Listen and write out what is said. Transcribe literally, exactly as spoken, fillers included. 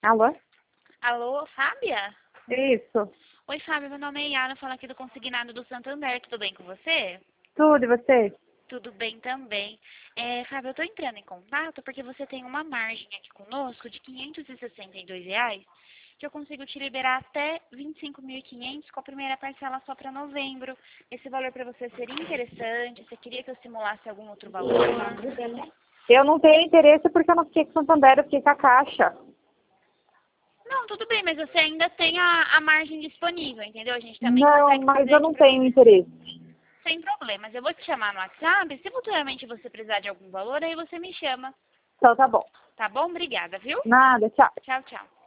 Alô? Alô, Fábia? Isso. Oi, Fábia, meu nome é Yara, falo aqui do Consignado do Santander, tudo bem com você? Tudo, e você? Tudo bem também. É, Fábia, eu tô entrando em contato porque você tem uma margem aqui conosco de quinhentos e sessenta e dois reais, que eu consigo te liberar até vinte e cinco mil e quinhentos com a primeira parcela só para novembro. Esse valor para você seria interessante? Você queria que eu simulasse algum outro valor? Eu não tenho interesse porque eu não fiquei com Santander, eu fiquei com a Caixa. Não, tudo bem, mas você ainda tem a, a margem disponível, entendeu? A gente também Não, consegue mas fazer eu aqui não pra tenho você. interesse. Sem problemas. Eu vou te chamar no WhatsApp. Se futuramente você precisar de algum valor, aí você me chama. Então tá bom. Tá bom? Obrigada, viu? Nada, tchau. Tchau, tchau.